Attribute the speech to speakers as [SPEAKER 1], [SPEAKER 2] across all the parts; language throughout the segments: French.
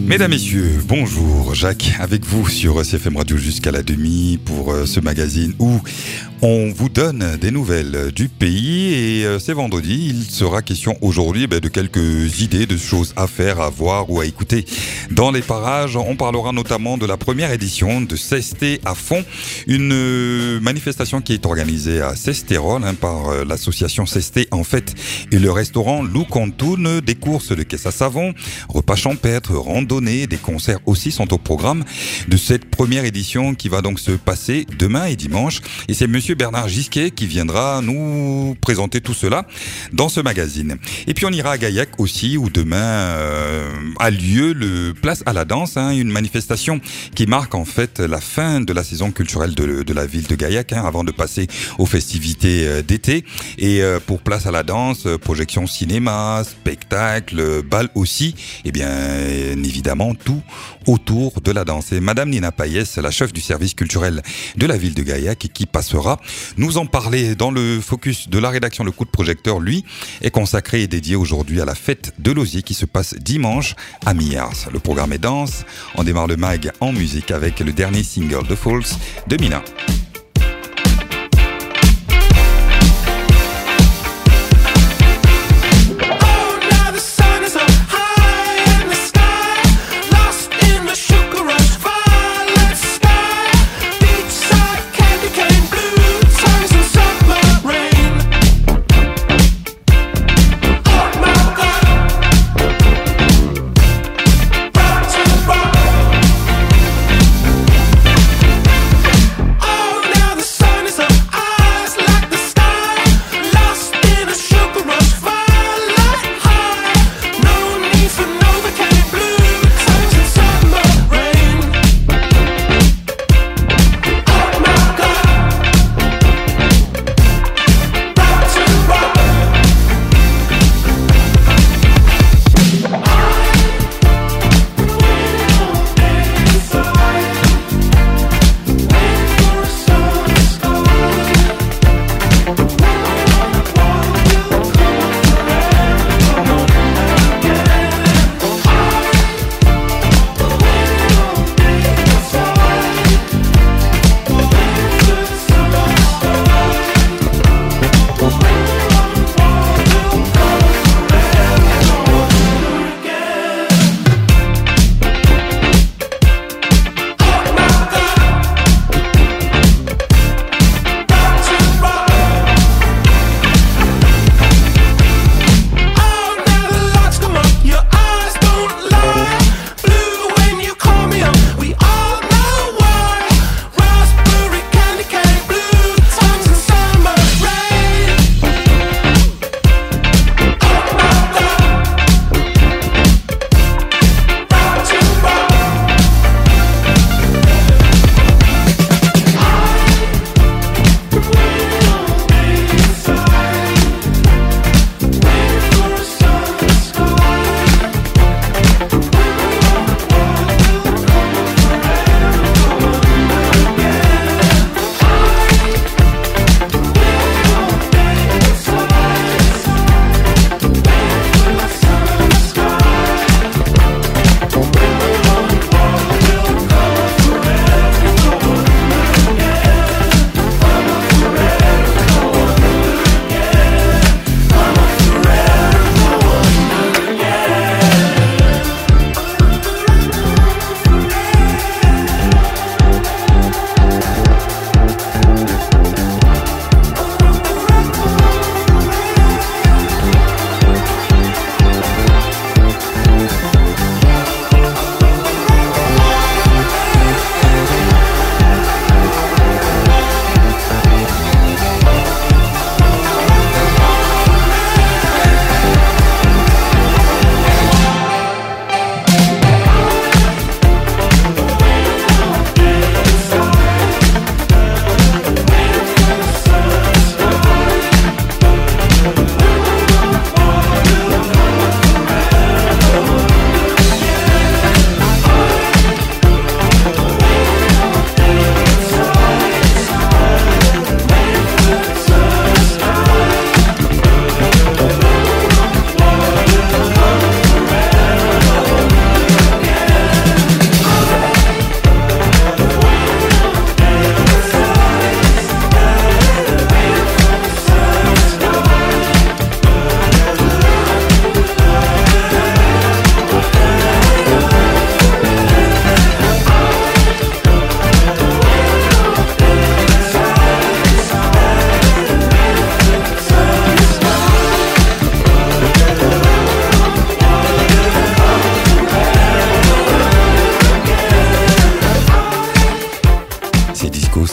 [SPEAKER 1] Mesdames, Messieurs, bonjour. Jacques, avec vous sur CFM Radio jusqu'à la demi pour ce magazine où on vous donne des nouvelles du pays et c'est vendredi. Il sera question aujourd'hui de quelques idées, de choses à faire, à voir ou à écouter. Dans les parages, on parlera notamment de la première édition de CEST à fond, une manifestation qui est organisée à Cestérol par l'association CEST en fait et le restaurant Lou Cantoun, des courses de caisse à savon, repas champêtres, randonnées, des concerts aussi sont au programme de cette première édition qui va donc se passer demain et dimanche. Et c'est Monsieur Bernard Gisquet qui viendra nous présenter tout cela dans ce magazine. Et puis on ira à Gaillac aussi où demain a lieu le Place à la danse, une manifestation qui marque en fait la fin de la saison culturelle de la ville de Gaillac avant de passer aux festivités d'été. Et pour Place à la danse, projection cinéma, spectacle, bal aussi, et bien évidemment tout autour de la danse. Et Madame Nina Payès, la chef du service culturel de la ville de Gaillac, qui passera nous en parler dans le focus de la rédaction. Le coup de projecteur, lui, est consacré et dédié aujourd'hui à la fête de l'Osier qui se passe dimanche à Millars. Le programme est dense. On démarre le mag en musique avec le dernier single de Falls de Mina.
[SPEAKER 2] Oh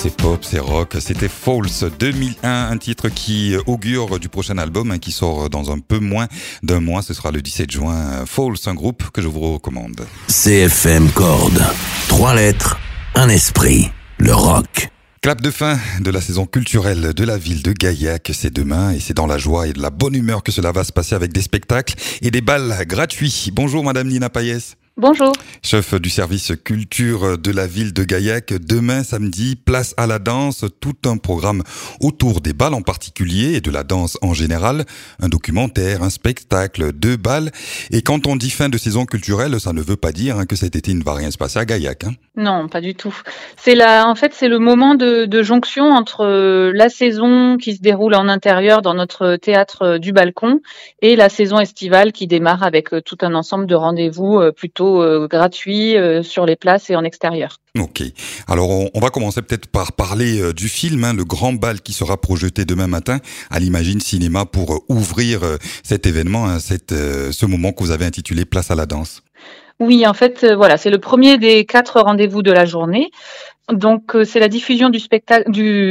[SPEAKER 1] c'est pop, c'est rock. C'était False 2001, un titre qui augure du prochain album qui sort dans un peu moins d'un mois. Ce sera le 17 juin. False, un groupe que je vous recommande.
[SPEAKER 2] CFM Chord. 3 lettres, un esprit. Le rock.
[SPEAKER 1] Clap de fin de la saison culturelle de la ville de Gaillac, c'est demain et c'est dans la joie et de la bonne humeur que cela va se passer avec des spectacles et des bals gratuits. Bonjour Madame Nina Payès.
[SPEAKER 3] Bonjour.
[SPEAKER 1] Chef du service culture de la ville de Gaillac, demain samedi, place à la danse, tout un programme autour des bals en particulier et de la danse en général, un documentaire, un spectacle, 2 bals. Et quand on dit fin de saison culturelle, ça ne veut pas dire que cet été il ne va rien se passer à Gaillac.
[SPEAKER 3] Non, pas du tout. C'est le moment de jonction entre la saison qui se déroule en intérieur dans notre théâtre du Balcon et la saison estivale qui démarre avec tout un ensemble de rendez-vous plutôt gratuits sur les places et en extérieur.
[SPEAKER 1] Ok. Alors, on va commencer peut-être par parler du film, le grand bal qui sera projeté demain matin à l'Imagine Cinéma pour ouvrir cet événement, ce moment que vous avez intitulé Place à la danse.
[SPEAKER 3] Oui, en fait, c'est le premier des 4 rendez-vous de la journée. Donc, c'est la diffusion du spectacle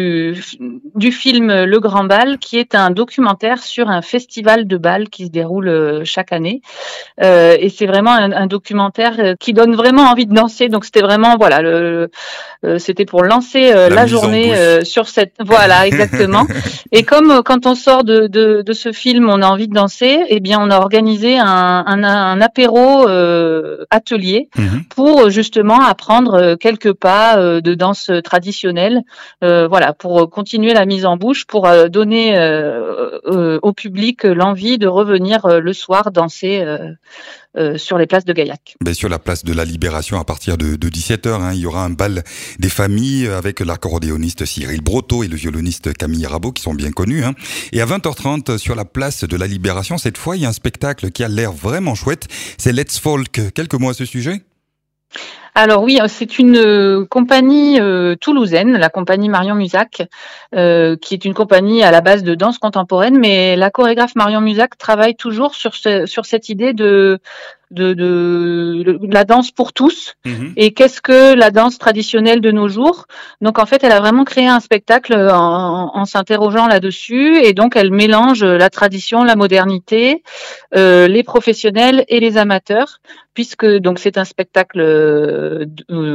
[SPEAKER 3] du film Le Grand Bal, qui est un documentaire sur un festival de bal qui se déroule chaque année. Et c'est vraiment un documentaire qui donne vraiment envie de danser. Donc, c'était vraiment c'était pour lancer la journée sur cette. Voilà, exactement. Et comme quand on sort de ce film, on a envie de danser, eh bien, on a organisé un apéro atelier pour justement apprendre quelques pas de danse traditionnelle, pour continuer la mise en bouche, pour donner au public l'envie de revenir le soir danser sur les places de Gaillac.
[SPEAKER 1] Sur la place de la Libération à partir de 17h, il y aura un bal des familles avec l'accordéoniste Cyril Brotteau et le violoniste Camille Rabot qui sont bien connus. Et à 20h30 sur la place de la Libération, cette fois, il y a un spectacle qui a l'air vraiment chouette. C'est Let's Folk. Quelques mots à ce sujet ?
[SPEAKER 3] Alors oui, c'est une compagnie toulousaine, la compagnie Marion Musac, qui est une compagnie à la base de danse contemporaine, mais la chorégraphe Marion Musac travaille toujours sur cette idée de la danse pour tous. Et qu'est-ce que la danse traditionnelle de nos jours? Donc en fait, elle a vraiment créé un spectacle en s'interrogeant là-dessus, et donc elle mélange la tradition, la modernité, les professionnels et les amateurs, puisque donc c'est un spectacle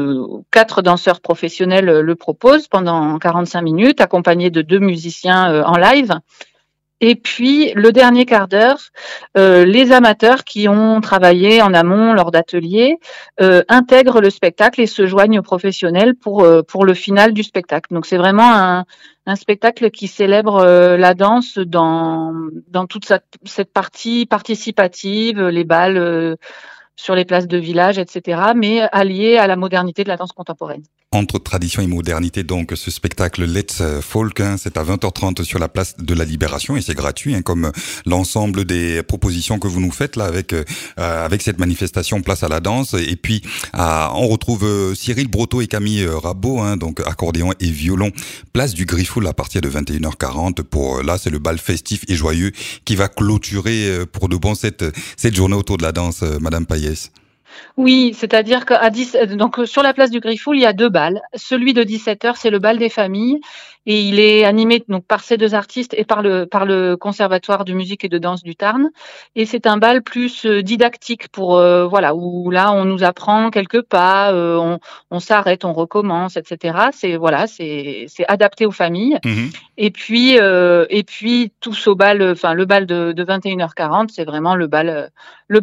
[SPEAKER 3] 4 danseurs professionnels le proposent pendant 45 minutes, accompagnés de 2 musiciens en live. Et puis, le dernier quart d'heure, les amateurs qui ont travaillé en amont lors d'ateliers intègrent le spectacle et se joignent aux professionnels pour le final du spectacle. Donc, c'est vraiment un spectacle qui célèbre la danse dans toute cette partie participative, les bals sur les places de village, etc., mais allié à la modernité de la danse contemporaine.
[SPEAKER 1] Entre tradition et modernité, donc, ce spectacle Let's Folk, c'est à 20h30 sur la place de la Libération et c'est gratuit, comme l'ensemble des propositions que vous nous faites là avec cette manifestation Place à la danse. Et puis, on retrouve Cyril Brotteau et Camille Rabot, donc accordéon et violon, place du Griffoul à partir de 21h40 c'est le bal festif et joyeux qui va clôturer pour de bon cette journée autour de la danse, Madame Payès.
[SPEAKER 3] Oui, c'est-à-dire donc sur la place du Griffoul, il y a 2 bals. Celui de 17h, c'est le bal des familles et il est animé donc par ces 2 artistes et par le Conservatoire de musique et de danse du Tarn. Et c'est un bal plus didactique où là on nous apprend quelques pas, on s'arrête, on recommence, etc. C'est adapté aux familles. Et puis tous au bal, le bal de 21h40, c'est vraiment le bal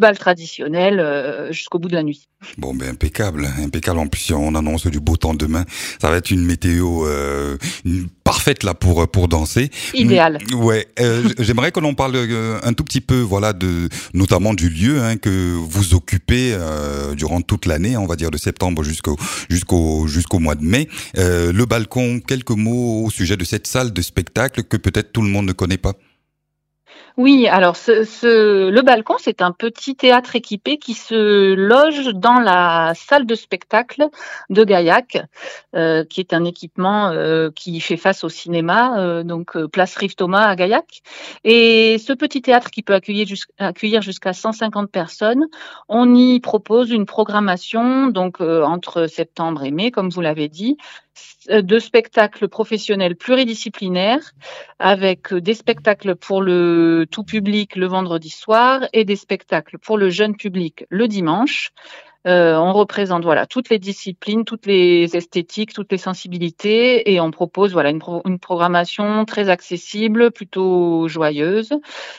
[SPEAKER 3] traditionnel jusqu'au bout de la nuit.
[SPEAKER 1] Bon, impeccable. En plus, on annonce du beau temps demain. Ça va être une météo parfaite là pour danser.
[SPEAKER 3] Idéal.
[SPEAKER 1] Ouais. J'aimerais que l'on parle un tout petit peu, notamment du lieu que vous occupez durant toute l'année, on va dire de septembre jusqu'au mois de mai. Le Balcon. Quelques mots au sujet de cette salle de spectacle que peut-être tout le monde ne connaît pas.
[SPEAKER 3] Oui, alors le balcon, c'est un petit théâtre équipé qui se loge dans la salle de spectacle de Gaillac, qui est un équipement qui fait face au cinéma, place Rive Thomas à Gaillac. Et ce petit théâtre qui peut accueillir jusqu'à 150 personnes, on y propose une programmation entre septembre et mai, comme vous l'avez dit, de spectacles professionnels pluridisciplinaires avec des spectacles pour le tout public le vendredi soir et des spectacles pour le jeune public le dimanche. On représente toutes les disciplines, toutes les esthétiques, toutes les sensibilités et on propose une programmation très accessible, plutôt joyeuse.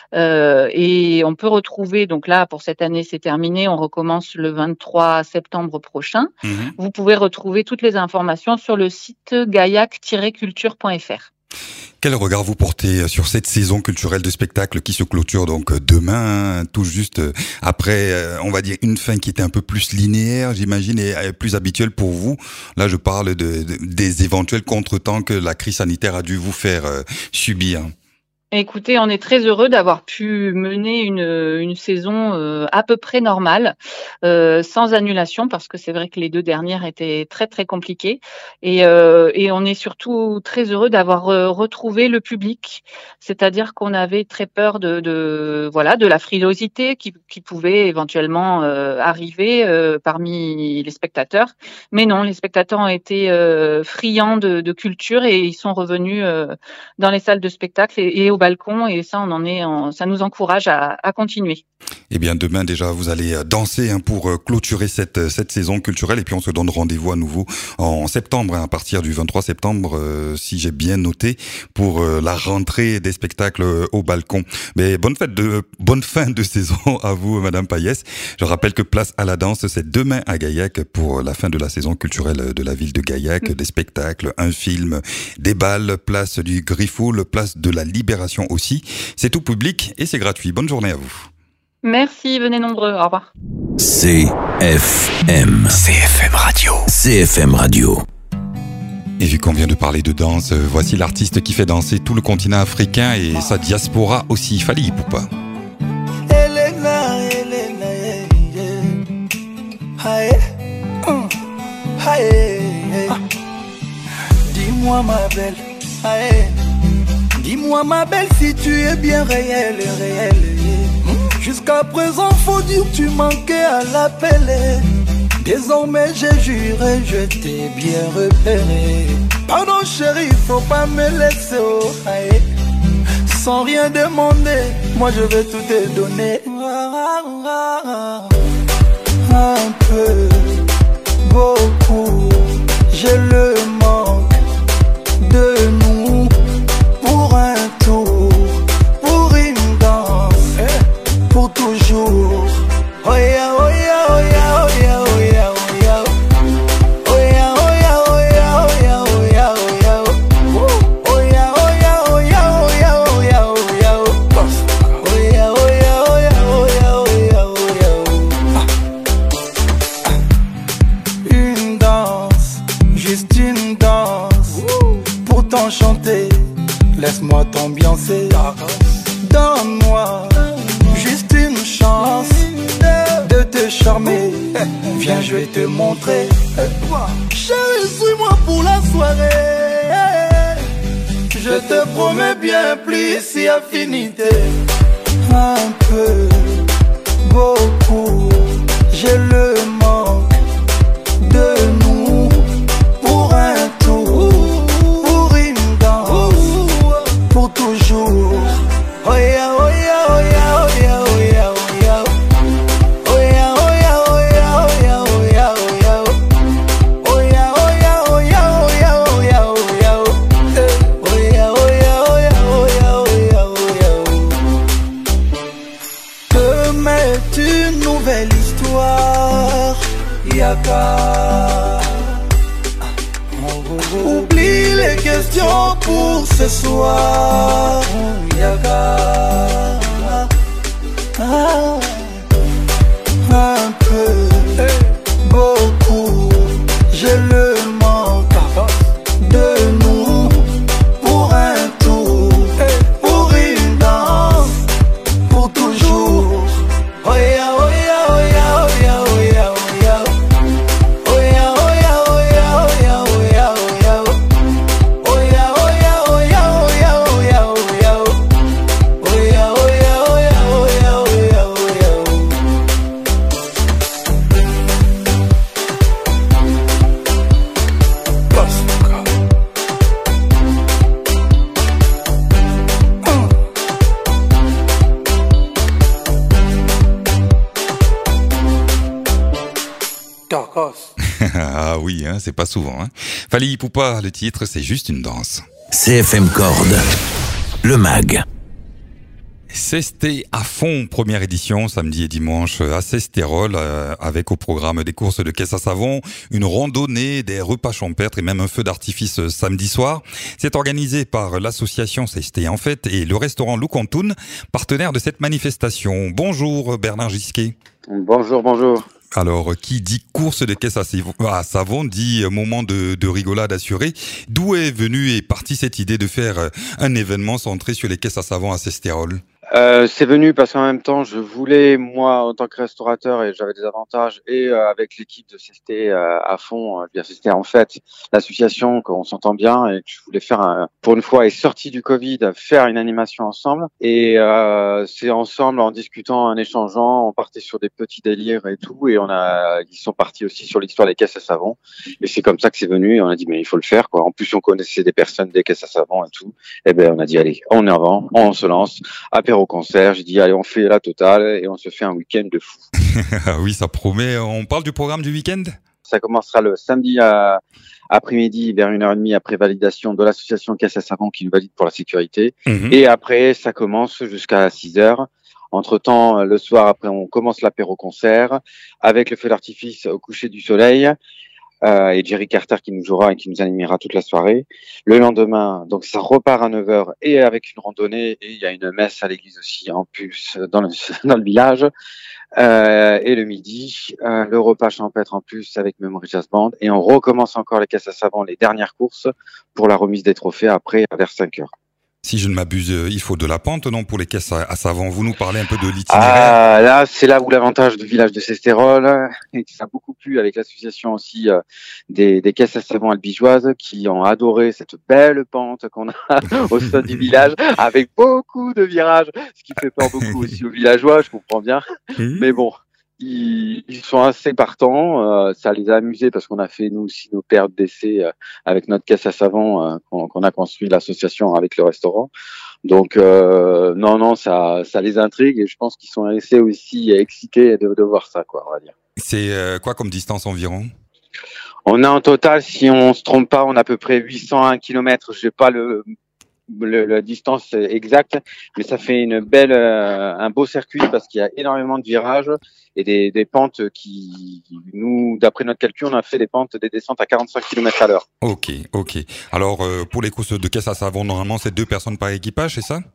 [SPEAKER 3] Et on peut retrouver, donc là pour cette année c'est terminé, on recommence le 23 septembre prochain. Vous pouvez retrouver toutes les informations sur le site gaillac-culture.fr.
[SPEAKER 1] Quel regard vous portez sur cette saison culturelle de spectacle qui se clôture donc demain, tout juste après, on va dire, une fin qui était un peu plus linéaire, j'imagine, et plus habituelle pour vous. Là, je parle des éventuels contretemps que la crise sanitaire a dû vous faire subir.
[SPEAKER 3] Écoutez, on est très heureux d'avoir pu mener une saison à peu près normale, sans annulation, parce que c'est vrai que les 2 dernières étaient très très compliquées. Et on est surtout très heureux d'avoir retrouvé le public, c'est-à-dire qu'on avait très peur de la frilosité qui pouvait éventuellement arriver parmi les spectateurs. Mais non, les spectateurs ont été friands de culture et ils sont revenus dans les salles de spectacle et au balcon, et ça ça nous encourage à continuer.
[SPEAKER 1] Eh bien demain déjà vous allez danser pour clôturer cette saison culturelle, et puis on se donne rendez-vous à nouveau en septembre, à partir du 23 septembre si j'ai bien noté, pour la rentrée des spectacles au balcon. Mais bonne fin de saison à vous Madame Payès. Je rappelle que Place à la danse, c'est demain à Gaillac pour la fin de la saison culturelle de la ville de Gaillac. Des spectacles, un film, des balles, place du Griffoul, place de la Libération aussi. C'est tout public et c'est gratuit. Bonne journée à vous.
[SPEAKER 3] Merci, venez nombreux. Au revoir.
[SPEAKER 2] CFM Radio. CFM Radio.
[SPEAKER 1] Et vu qu'on vient de parler de danse, voici l'artiste qui fait danser tout le continent africain et sa diaspora aussi. Fally Ipupa.
[SPEAKER 4] Dis-moi ma belle, dis-moi ma belle si tu es bien réelle. Jusqu'à présent faut dire que tu manquais à l'appel. Désormais j'ai juré, je t'ai bien repéré. Pardon chérie, faut pas me laisser sans rien demander, moi je vais tout te donner. Un peu, beaucoup, j'ai le manque de nous. Pour un tour, pour une danse, pour toujours. Oh yeah, oh yeah, oh yeah, oh yeah, oh yeah, oh yeah. Oh yeah, oh yeah, oh yeah, oh yeah, oh yeah, oh yeah. Oh yeah, oh yeah, oh yeah, oh yeah, oh yeah, oh yeah. Oh yeah, oh yeah, oh yeah, oh yeah, oh yeah, oh yeah. Une danse, juste une danse, pour t'enchanter. Laisse-moi t'ambiancer, donne-moi juste une chance de te charmer. Viens, je vais te montrer. Chérie, suis-moi pour la soirée. Je te promets bien plus si affinité. Un peu, beaucoup, j'ai le manque de nous. Pour un tour, pour une danse, pour toujours. Oh yeah, oh yeah, oh yeah, oh yeah, oh yeah, oh yeah. Oh yeah, oh yeah, oh yeah, oh yeah, oh yeah, oh yeah. Oh yeah, oh yeah, oh yeah, oh yeah, oh yeah, oh yeah. Oh yeah, oh yeah, oh yeah, oh yeah, oh yeah, oh yeah. Demain est une nouvelle histoire. Yaka. Oublie les questions pour ce soir. Yaka. Un peu, beaucoup, j'ai le manque de nous. Pour un tour, pour une danse,
[SPEAKER 1] oui, hein, c'est pas souvent. Hein. Fali Ipupa, le titre, c'est juste une danse.
[SPEAKER 2] CFM Corde, le mag.
[SPEAKER 1] Sesté à fond, première édition, samedi et dimanche à Sestérol, avec au programme des courses de caisse à savon, une randonnée, des repas champêtres et même un feu d'artifice samedi soir. C'est organisé par l'association Sesté en fait et le restaurant Loukantoun, partenaire de cette manifestation. Bonjour Bernard Gisquet.
[SPEAKER 5] Bonjour.
[SPEAKER 1] Alors, qui dit course de caisse à savon dit moment de rigolade assurée. D'où est venue et partie cette idée de faire un événement centré sur les caisses à savon à Sestérol?
[SPEAKER 5] C'est venu parce qu'en même temps, je voulais, moi, en tant que restaurateur, et j'avais des avantages, et avec l'équipe de Sesté à fond, bien Sesté en fait, l'association, qu'on s'entend bien, et que je voulais faire, pour une fois, et sorti du Covid, faire une animation ensemble. Et c'est ensemble, en discutant, en échangeant, on partait sur des petits délires et tout, et ils sont partis aussi sur l'histoire des caisses à savon. Et c'est comme ça que c'est venu, et on a dit, mais il faut le faire, quoi. En plus, on connaissait des personnes des caisses à savon et tout. Et ben, on a dit, allez, on est avant, on se lance. Au concert, j'ai dit allez on fait la totale et on se fait un week-end de fou.
[SPEAKER 1] Oui, ça promet. On parle du programme du week-end?
[SPEAKER 5] Ça commencera le samedi après-midi vers 1h30 après validation de l'association Caisse à Savon qui nous valide pour la sécurité. Et après ça commence jusqu'à 6h. Entre-temps, le soir après on commence l'apéro-concert avec le feu d'artifice au coucher du soleil. Et Jerry Carter qui nous jouera et qui nous animera toute la soirée. Le lendemain, donc ça repart à 9h et avec une randonnée et il y a une messe à l'église aussi en plus dans le village. Et le midi, le repas champêtre en plus avec Memory Jazz Band et on recommence encore les caisses à savon, les dernières courses pour la remise des trophées après vers 5h.
[SPEAKER 1] Si je ne m'abuse, il faut de la pente, non, pour les caisses à savon. Vous nous parlez un peu de l'itinéraire.
[SPEAKER 5] Là, c'est là où l'avantage du village de Sestérol, et ça a beaucoup plu avec l'association aussi des caisses à savon albigeoises qui ont adoré cette belle pente qu'on a au sein du village avec beaucoup de virages, ce qui fait peur beaucoup aussi aux villageois, je comprends bien. Mais bon. Ils sont assez partants, ça les a amusés parce qu'on a fait nous aussi nos périodes d'essai avec notre caisse à savon qu'on a construit l'association avec le restaurant. Donc non, ça les intrigue et je pense qu'ils sont assez aussi excités de voir ça, quoi, on va dire.
[SPEAKER 1] C'est quoi comme distance environ?
[SPEAKER 5] On a en total, si on se trompe pas, on a à peu près 801 km. Je n'ai pas la distance exacte, mais ça fait un beau circuit parce qu'il y a énormément de virages et des pentes qui, nous, d'après notre calcul, on a fait des descentes à 45 km à l'heure.
[SPEAKER 1] Ok. Alors, pour les courses de caisse à savon, normalement, c'est 2 personnes par équipage, c'est ça?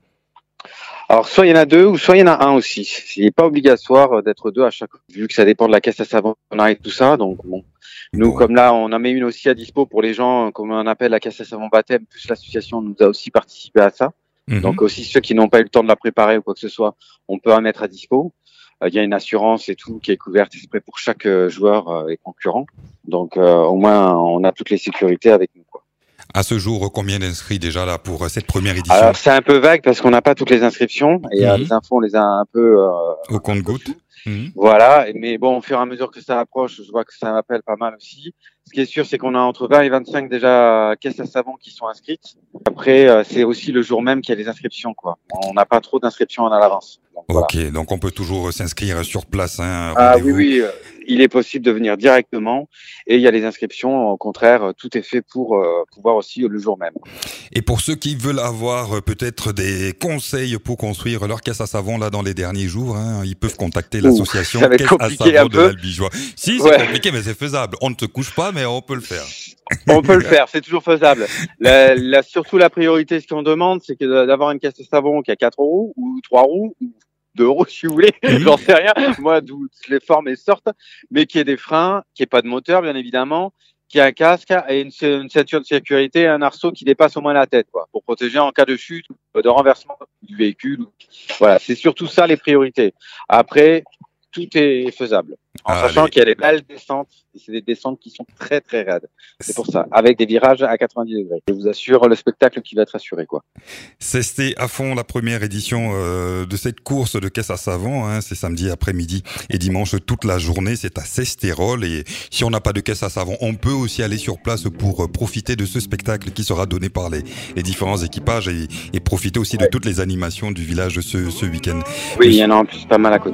[SPEAKER 5] Alors, soit il y en a 2 ou soit il y en a un aussi. Il n'est pas obligatoire d'être 2 à chaque fois, vu que ça dépend de la caisse à savon et tout ça. Donc, bon. Nous, comme là, on en met une aussi à dispo pour les gens, comme on appelle la caisse à savon baptême, plus l'association nous a aussi participé à ça. Donc, aussi ceux qui n'ont pas eu le temps de la préparer ou quoi que ce soit, on peut en mettre à dispo. Il y a une assurance et tout qui est couverte exprès pour chaque joueur et concurrent. Donc, au moins, on a toutes les sécurités avec nous, quoi.
[SPEAKER 1] À ce jour, combien d'inscrits déjà là pour cette première édition?
[SPEAKER 5] Alors, c'est un peu vague parce qu'on n'a pas toutes les inscriptions et les infos, on les a un peu
[SPEAKER 1] au compte-gouttes.
[SPEAKER 5] Voilà, mais bon, au fur et à mesure que ça approche, je vois que ça m'appelle pas mal aussi. Ce qui est sûr, c'est qu'on a entre 20 et 25 déjà caisses à savon qui sont inscrites. Après, c'est aussi le jour même qu'il y a les inscriptions, quoi. On n'a pas trop d'inscriptions à l'avance.
[SPEAKER 1] Ok, voilà. Donc on peut toujours s'inscrire sur place. Hein,
[SPEAKER 5] oui, il est possible de venir directement et il y a les inscriptions. Au contraire, tout est fait pour pouvoir aussi le jour même.
[SPEAKER 1] Et pour ceux qui veulent avoir peut-être des conseils pour construire leur caisse à savon là dans les derniers jours, hein, ils peuvent contacter l'association Caisse à savon de l'Albigeois. Si, c'est compliqué, mais c'est faisable. On ne te couche pas, mais on peut le faire.
[SPEAKER 5] On peut le faire, c'est toujours faisable. Surtout la priorité, ce qu'on demande, c'est que d'avoir une caisse à savon qui a 4 roues ou 3 roues ou 2 euros si vous voulez, j'en sais rien, moi d'où les formes et sortent, mais qui ait des freins, qui ait pas de moteur bien évidemment, qui a un casque et une ceinture de sécurité et un arceau qui dépasse au moins la tête, quoi, pour protéger en cas de chute, de renversement du véhicule. Voilà, c'est surtout ça les priorités. Après, tout est faisable. En sachant qu'il y a des belles descentes, et c'est des descentes qui sont très très raides. C'est pour ça, avec des virages à 90 degrés. Je vous assure le spectacle qui va être assuré, quoi.
[SPEAKER 1] C'était à fond la première édition de cette course de caisse à savon. Hein. C'est samedi après-midi et dimanche toute la journée. C'est à Sestérol. Et si on n'a pas de caisse à savon, on peut aussi aller sur place pour profiter de ce spectacle qui sera donné par les différents équipages et profiter aussi de toutes les animations du village ce week-end.
[SPEAKER 5] Oui, il y en a en plus pas mal à côté.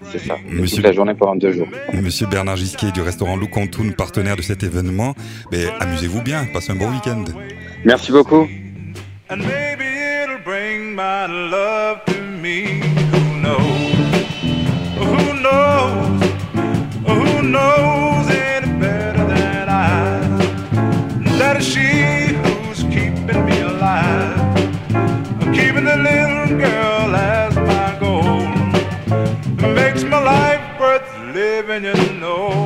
[SPEAKER 5] c'est ça. Toute la journée pendant 2 jours.
[SPEAKER 1] Monsieur Bernard Gisquet du restaurant Loucantoun, partenaire de cet événement. Mais amusez-vous bien, passez un bon week-end.
[SPEAKER 5] Merci beaucoup.
[SPEAKER 6] And maybe it'll bring my love to me. Who knows? Who knows? Who knows any better than I? That is she who's keeping me alive. I'm keeping the little girl as my goal. It makes my life worth living, you know.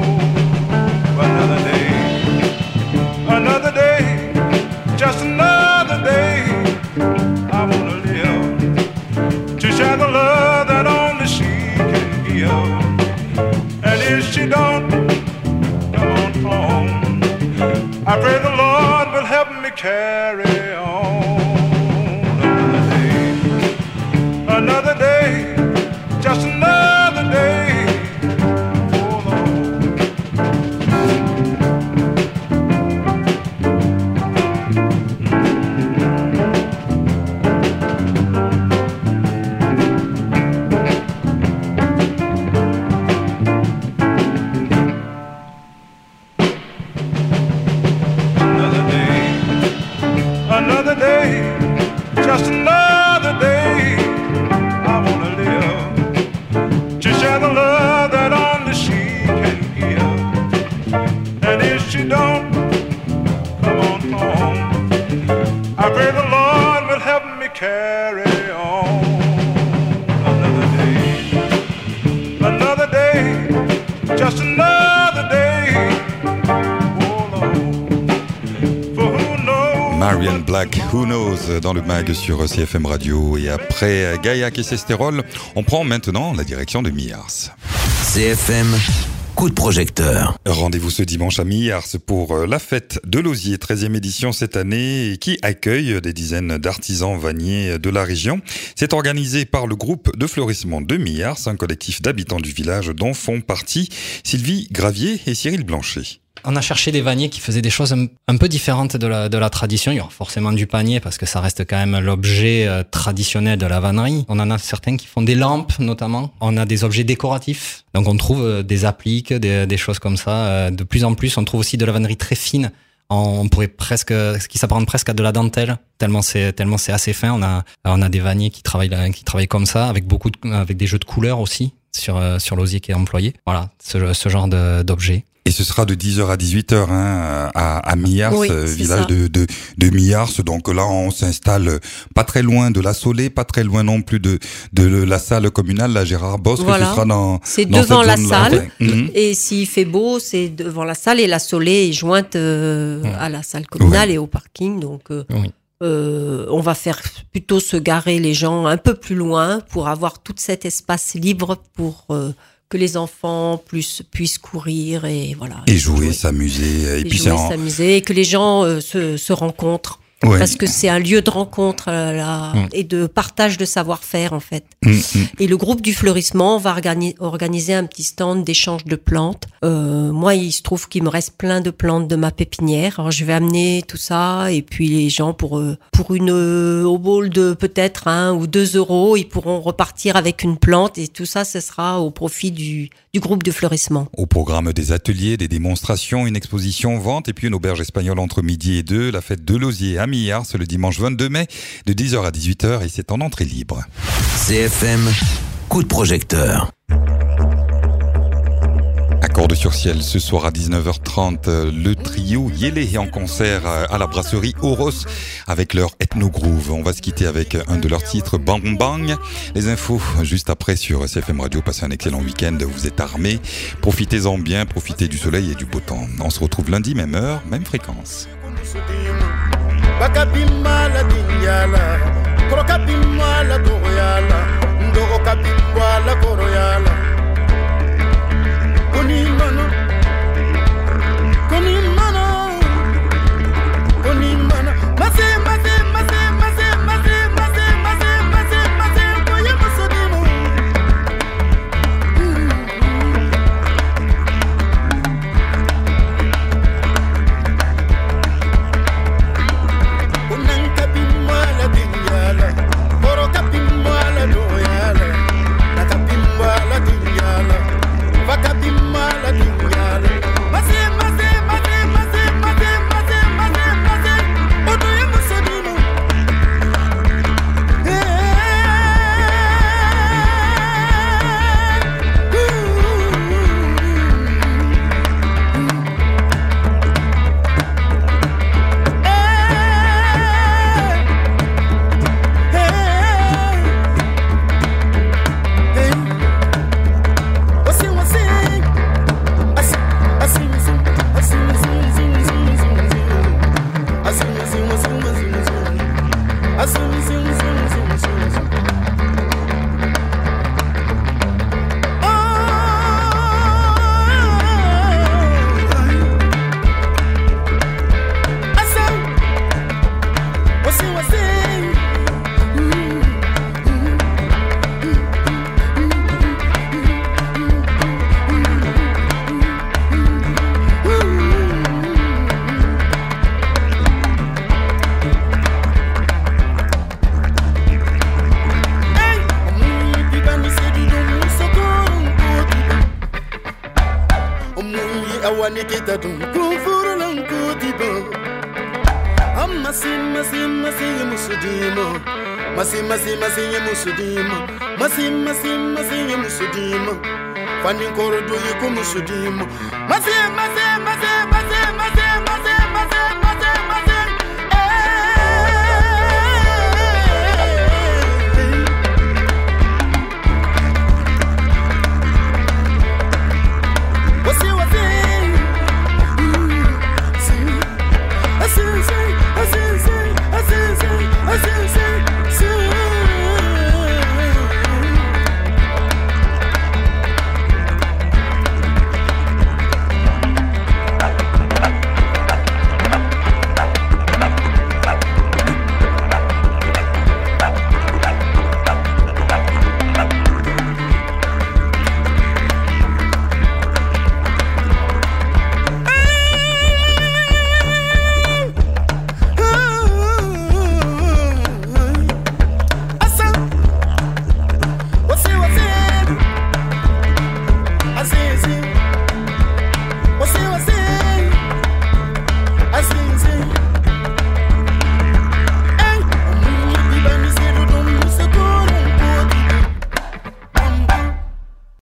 [SPEAKER 6] Another day, just another day. I wanna live to share the love that only she can give. And if she don't, come on. I pray the Lord will help me carry on. Another day, just another day. Just another day, I wanna live to share the love that only she can give. And if she don't, come on home. I pray the Lord will help me carry on. Another day, just another day.
[SPEAKER 1] Marian Black, Who Knows, dans le mag sur CFM Radio. Et après Gaillac et Sesterol, on prend maintenant la direction de Millars.
[SPEAKER 2] CFM, coup de projecteur.
[SPEAKER 1] Rendez-vous ce dimanche à Millars pour la fête de l'osier, 13e édition cette année, qui accueille des dizaines d'artisans vanniers de la région. C'est organisé par le groupe de fleurissement de Millars, un collectif d'habitants du village dont font partie Sylvie Gravier et Cyril Blanchet.
[SPEAKER 7] On a cherché des vanniers qui faisaient des choses un peu différentes de la tradition. Il y aura forcément du panier parce que ça reste quand même l'objet traditionnel de la vannerie. On en a certains qui font des lampes notamment. On a des objets décoratifs. Donc on trouve des appliques, des choses comme ça. De plus en plus, on trouve aussi de la vannerie très fine. On pourrait presque, ce qui s'apparente presque à de la dentelle, tellement c'est assez fin. On a des vanniers qui travaillent comme ça, avec avec des jeux de couleurs aussi sur l'osier qui est employé. Voilà, ce genre d'objet.
[SPEAKER 1] Et ce sera de 10h à 18h à Millars,
[SPEAKER 8] oui,
[SPEAKER 1] village de Millars. Donc là, on s'installe pas très loin de la Solée, pas très loin non plus de la salle communale, la Gérard Bosque.
[SPEAKER 8] Voilà.
[SPEAKER 1] Ce sera
[SPEAKER 8] c'est devant la salle. Et s'il fait beau, c'est devant la salle et la Solée est jointe à la salle communale et au parking. Donc on va faire plutôt se garer les gens un peu plus loin pour avoir tout cet espace libre pour que les enfants puissent courir et voilà.
[SPEAKER 1] Et jouer, s'amuser. Et puis
[SPEAKER 8] s'amuser et que les gens se rencontrent. Ouais. Parce que c'est un lieu de rencontre et de partage de savoir-faire en fait. Et le groupe du fleurissement va organiser un petit stand d'échange de plantes. Moi, il se trouve qu'il me reste plein de plantes de ma pépinière. Alors je vais amener tout ça et puis les gens pour une au bol de peut-être 1 ou 2 euros, ils pourront repartir avec une plante et tout ça, ce sera au profit du groupe de fleurissement.
[SPEAKER 1] Au programme des ateliers, des démonstrations, une exposition vente et puis une auberge espagnole entre midi et 2, la fête de l'osier à Millars le dimanche 22 mai de 10h à 18h et c'est en entrée libre.
[SPEAKER 2] CFM, coup de projecteur.
[SPEAKER 1] Accords sur ciel ce soir à 19h30, le trio Yélé est en concert à la brasserie Oros avec leur Ethno Groove. On va se quitter avec un de leurs titres, Bang Bang. Les infos juste après sur CFM Radio. Passez un excellent week-end, vous êtes armés, profitez-en bien, profitez du soleil et du beau temps. On se retrouve lundi, même heure, même fréquence.
[SPEAKER 9] Bakapima la dinyala, krokapima la doroyala, ndoro kapima la koroyala. Koni mana, mase, koye masodimo. Kapimwa la dinyala, koro kapimwa la doyala. awani kita dum kun furulan kutiba masi musudimo masi musudimo masi musudimo fani korodo yiku musudimo masi